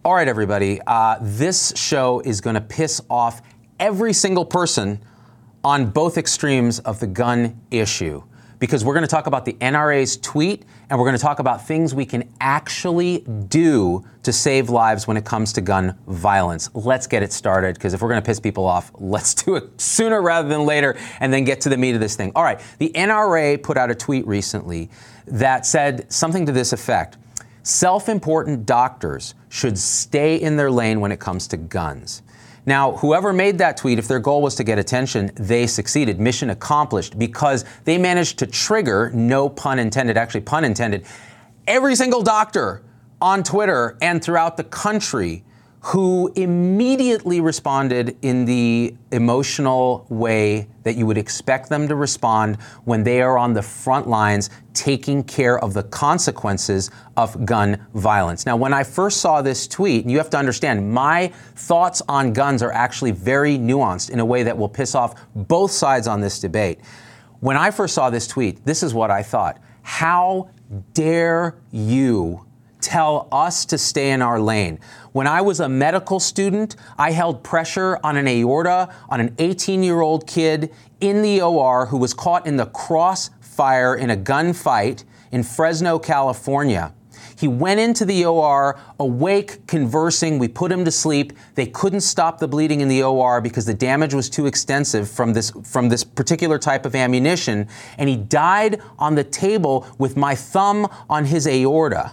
All right, everybody, this show is going to piss off every single person on both extremes of the gun issue, because we're going to talk about the NRA's tweet and we're going to talk about things we can actually do to save lives when it comes to gun violence. Let's get it started, because if we're going to piss people off, let's do it sooner rather than later and then get to the meat of this thing. All right, the NRA put out a tweet recently that said something to this effect: self-important doctors should stay in their lane when it comes to guns. Now, whoever made that tweet, if their goal was to get attention, they succeeded. Mission accomplished, because they managed to trigger, no pun intended, actually pun intended, every single doctor on Twitter and throughout the country who immediately responded in the emotional way that you would expect them to respond when they are on the front lines taking care of the consequences of gun violence. Now, when I first saw this tweet, and you have to understand, my thoughts on guns are actually very nuanced in a way that will piss off both sides on this debate. When I first saw this tweet, this is what I thought: how dare you tell us to stay in our lane? When I was a medical student, I held pressure on an aorta on an 18-year-old kid in the OR who was caught in the crossfire in a gunfight in Fresno, California. He went into the OR awake, conversing. We put him to sleep. They couldn't stop the bleeding in the OR because the damage was too extensive from this particular type of ammunition, and he died on the table with my thumb on his aorta.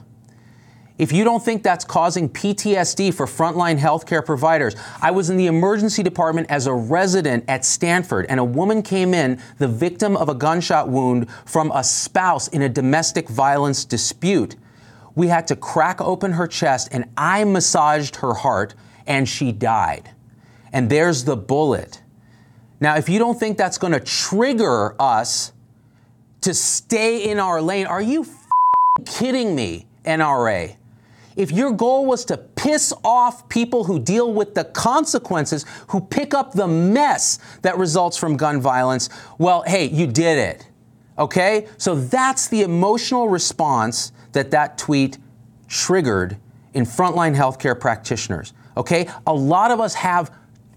If you don't think that's causing PTSD for frontline healthcare providers, I was in the emergency department as a resident at Stanford, and a woman came in, the victim of a gunshot wound from a spouse in a domestic violence dispute. We had to crack open her chest, and I massaged her heart, and she died. And there's the bullet. Now, if you don't think that's going to trigger us to stay in our lane, are you kidding me, NRA? If your goal was to piss off people who deal with the consequences, who pick up the mess that results from gun violence, well, hey, you did it, okay? So that's the emotional response that tweet triggered in frontline healthcare practitioners, okay? A lot of us have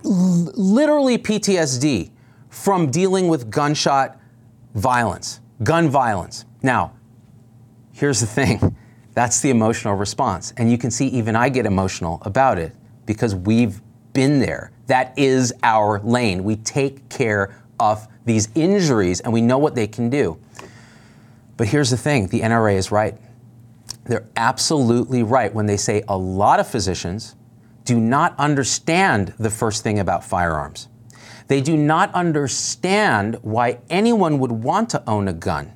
literally PTSD from dealing with gunshot violence, gun violence. Now, here's the thing. That's the emotional response. And you can see even I get emotional about it because we've been there. That is our lane. We take care of these injuries and we know what they can do. But here's the thing, the NRA is right. They're absolutely right when they say a lot of physicians do not understand the first thing about firearms. They do not understand why anyone would want to own a gun.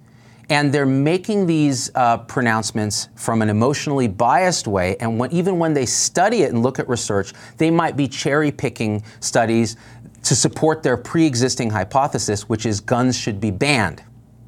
And they're making these pronouncements from an emotionally biased way. And even when they study it and look at research, they might be cherry-picking studies to support their pre-existing hypothesis, which is guns should be banned.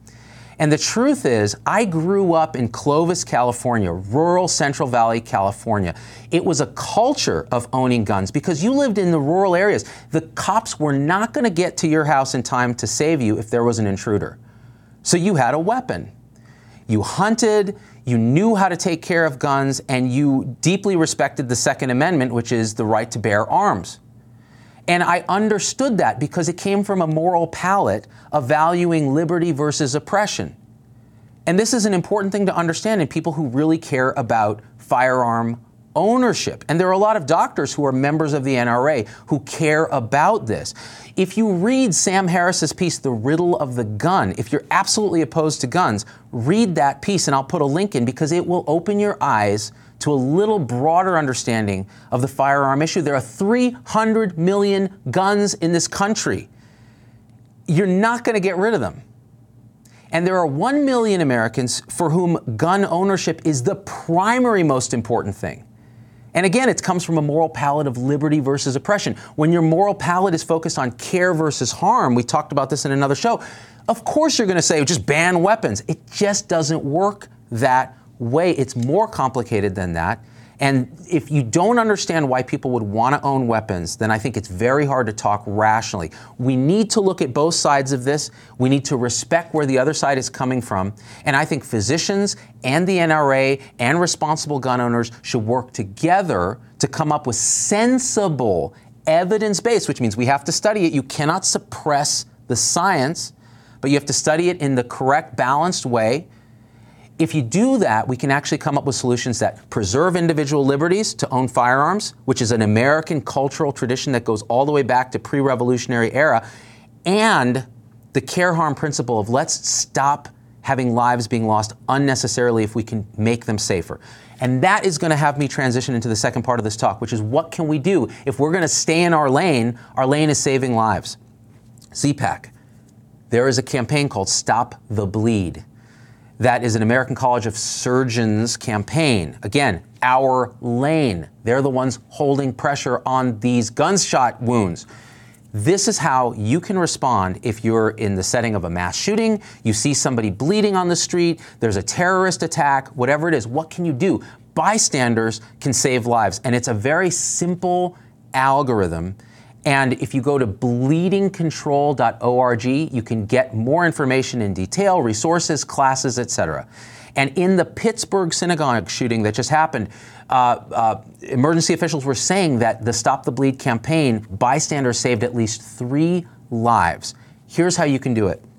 And the truth is, I grew up in Clovis, California, rural Central Valley, California. It was a culture of owning guns because you lived in the rural areas. The cops were not going to get to your house in time to save you if there was an intruder. So you had a weapon. You hunted, you knew how to take care of guns, and you deeply respected the Second Amendment, which is the right to bear arms. And I understood that because it came from a moral palette of valuing liberty versus oppression. And this is an important thing to understand in people who really care about firearm ownership. And there are a lot of doctors who are members of the NRA who care about this. If you read Sam Harris's piece, The Riddle of the Gun, if you're absolutely opposed to guns, read that piece, and I'll put a link in because it will open your eyes to a little broader understanding of the firearm issue. There are 300 million guns in this country. You're not going to get rid of them. And there are 1 million Americans for whom gun ownership is the primary most important thing. And again, it comes from a moral palette of liberty versus oppression. When your moral palette is focused on care versus harm, we talked about this in another show, of course you're going to say just ban weapons. It just doesn't work that way. It's more complicated than that. And if you don't understand why people would want to own weapons, then I think it's very hard to talk rationally. We need to look at both sides of this. We need to respect where the other side is coming from. And I think physicians and the NRA and responsible gun owners should work together to come up with sensible evidence-based, which means we have to study it. You cannot suppress the science, but you have to study it in the correct, balanced way. If you do that, we can actually come up with solutions that preserve individual liberties to own firearms, which is an American cultural tradition that goes all the way back to pre-revolutionary era, and the care-harm principle of let's stop having lives being lost unnecessarily if we can make them safer. And that is going to have me transition into the second part of this talk, which is what can we do if we're going to stay in our lane? Our lane is saving lives. ZPAC. There is a campaign called Stop the Bleed. That is an American College of Surgeons campaign. Again, our lane. They're the ones holding pressure on these gunshot wounds. This is how you can respond if you're in the setting of a mass shooting, you see somebody bleeding on the street, there's a terrorist attack, whatever it is. What can you do? Bystanders can save lives. And it's a very simple algorithm. And if you go to bleedingcontrol.org, you can get more information in detail, resources, classes, etc. And in the Pittsburgh synagogue shooting that just happened, emergency officials were saying that the Stop the Bleed campaign, bystanders saved at least 3 lives. Here's how you can do it.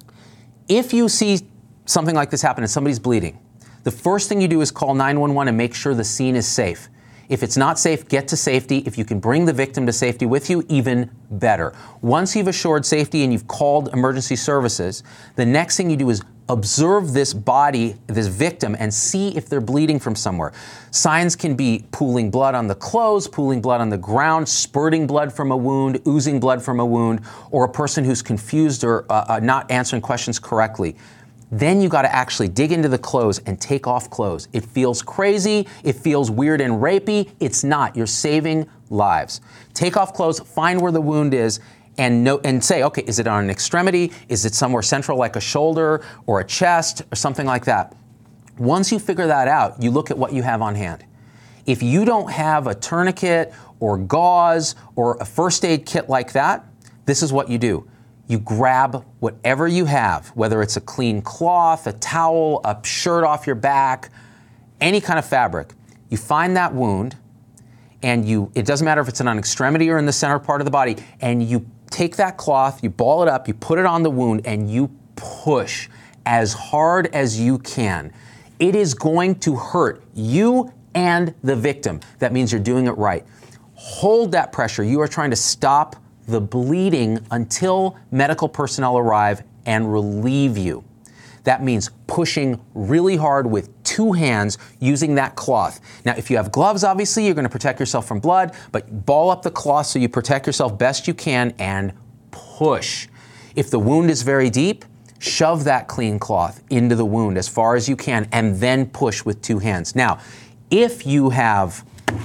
If you see something like this happen and somebody's bleeding, the first thing you do is call 911 and make sure the scene is safe. If it's not safe, get to safety. If you can bring the victim to safety with you, even better. Once you've assured safety and you've called emergency services, the next thing you do is observe this body, this victim, and see if they're bleeding from somewhere. Signs can be pooling blood on the clothes, pooling blood on the ground, spurting blood from a wound, oozing blood from a wound, or a person who's confused or not answering questions correctly. Then you got to actually dig into the clothes and take off clothes. It feels crazy. It feels weird and rapey. It's not. You're saving lives. Take off clothes, find where the wound is, and say, okay, is it on an extremity? Is it somewhere central like a shoulder or a chest or something like that? Once you figure that out, you look at what you have on hand. If you don't have a tourniquet or gauze or a first aid kit like that, this is what you do. You grab whatever you have, whether it's a clean cloth, a towel, a shirt off your back, any kind of fabric. You find that wound, and it doesn't matter if it's in an extremity or in the center part of the body, and you take that cloth, you ball it up, you put it on the wound, and you push as hard as you can. It is going to hurt you and the victim. That means you're doing it right. Hold that pressure. You are trying to stop the bleeding until medical personnel arrive and relieve you. That means pushing really hard with 2 hands using that cloth. Now, if you have gloves, obviously, you're going to protect yourself from blood, but ball up the cloth so you protect yourself best you can and push. If the wound is very deep, shove that clean cloth into the wound as far as you can and then push with 2 hands. Now, if you have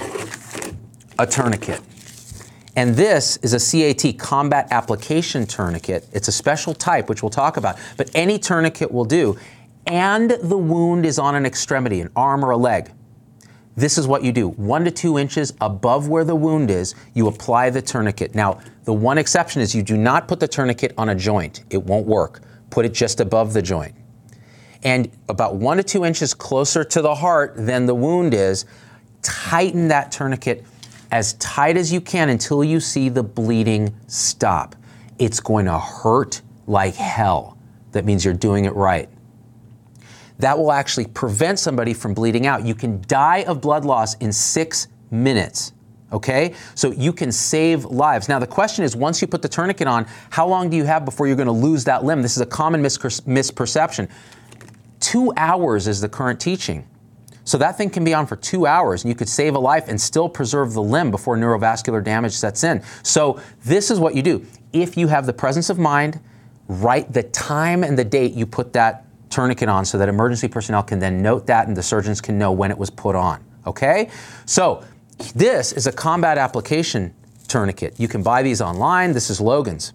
a tourniquet, and this is a CAT, Combat Application Tourniquet. It's a special type, which we'll talk about, but any tourniquet will do. And the wound is on an extremity, an arm or a leg. This is what you do. 1 to 2 inches above where the wound is, you apply the tourniquet. Now, the one exception is you do not put the tourniquet on a joint. It won't work. Put it just above the joint. And about 1 to 2 inches closer to the heart than the wound is, tighten that tourniquet as tight as you can until you see the bleeding stop. It's going to hurt like hell. That means you're doing it right. That will actually prevent somebody from bleeding out. You can die of blood loss in 6 minutes, okay? So you can save lives. Now the question is, once you put the tourniquet on, how long do you have before you're going to lose that limb? This is a common misperception. 2 hours is the current teaching. So that thing can be on for 2 hours and you could save a life and still preserve the limb before neurovascular damage sets in. So this is what you do. If you have the presence of mind, write the time and the date you put that tourniquet on so that emergency personnel can then note that and the surgeons can know when it was put on, okay? So this is a combat application tourniquet. You can buy these online. This is Logan's.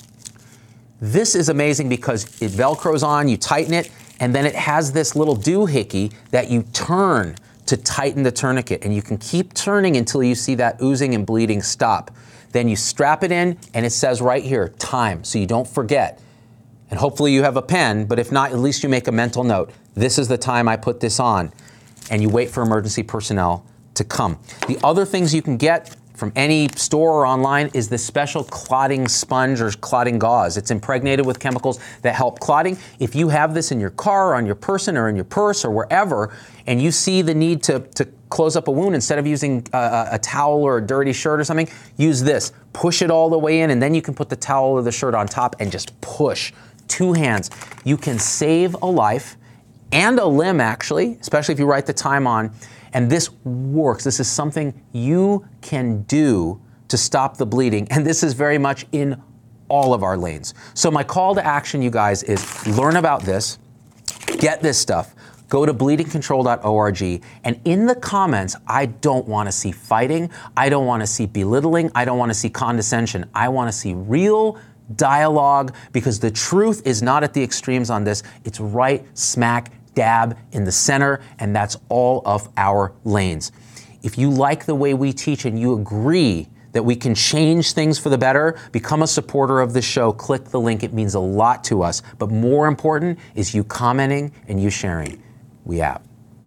This is amazing because it Velcros on, you tighten it, and then it has this little doohickey that you turn to tighten the tourniquet, and you can keep turning until you see that oozing and bleeding stop. Then you strap it in, and it says right here, time, so you don't forget. And hopefully you have a pen, but if not, at least you make a mental note. This is the time I put this on. And you wait for emergency personnel to come. The other things you can get from any store or online is this special clotting sponge or clotting gauze. It's impregnated with chemicals that help clotting. If you have this in your car or on your person or in your purse or wherever, and you see the need to close up a wound, instead of using a towel or a dirty shirt or something, use this. Push it all the way in, and then you can put the towel or the shirt on top and just push. 2 hands. You can save a life and a limb, actually, especially if you write the time on. And this works. This is something you can do to stop the bleeding. And this is very much in all of our lanes. So my call to action, you guys, is learn about this, get this stuff, go to bleedingcontrol.org, and in the comments, I don't want to see fighting, I don't want to see belittling, I don't want to see condescension. I want to see real dialogue, because the truth is not at the extremes on this. It's right smack dab in the center, and that's all of our lanes. If you like the way we teach and you agree that we can change things for the better, become a supporter of the show, click the link. It means a lot to us. But more important is you commenting and you sharing. We out.